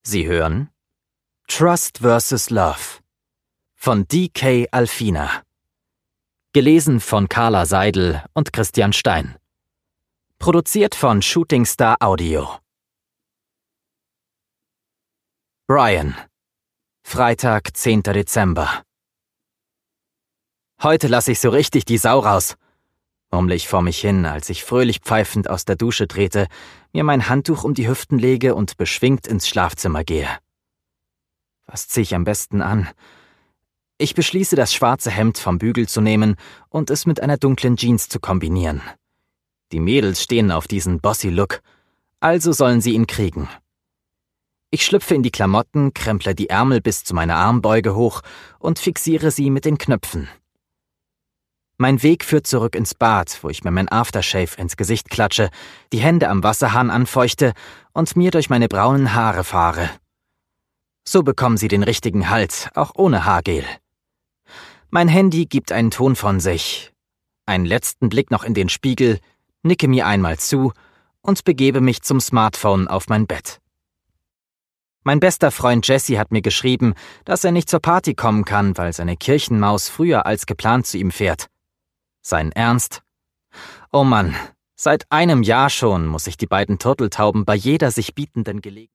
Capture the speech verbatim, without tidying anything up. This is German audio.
Sie hören Trust versus. Love von D K Alfina. Gelesen von Carla Seidel und Christian Stein. Produziert von Shooting Star Audio. Brian. Freitag, zehnter Dezember. Heute lasse ich so richtig die Sau raus, murmle ich vor mich hin, als ich fröhlich pfeifend aus der Dusche trete, mir mein Handtuch um die Hüften lege und beschwingt ins Schlafzimmer gehe. Was ziehe ich am besten an? Ich beschließe, das schwarze Hemd vom Bügel zu nehmen und es mit einer dunklen Jeans zu kombinieren. Die Mädels stehen auf diesen Bossy-Look, also sollen sie ihn kriegen. Ich schlüpfe in die Klamotten, kremple die Ärmel bis zu meiner Armbeuge hoch und fixiere sie mit den Knöpfen. Mein Weg führt zurück ins Bad, wo ich mir mein Aftershave ins Gesicht klatsche, die Hände am Wasserhahn anfeuchte und mir durch meine braunen Haare fahre. So bekommen sie den richtigen Halt, auch ohne Haargel. Mein Handy gibt einen Ton von sich. Einen letzten Blick noch in den Spiegel, nicke mir einmal zu und begebe mich zum Smartphone auf mein Bett. Mein bester Freund Jesse hat mir geschrieben, dass er nicht zur Party kommen kann, weil seine Kirchenmaus früher als geplant zu ihm fährt. Sein Ernst? Oh Mann, seit einem Jahr schon muss ich die beiden Turteltauben bei jeder sich bietenden Gelegenheit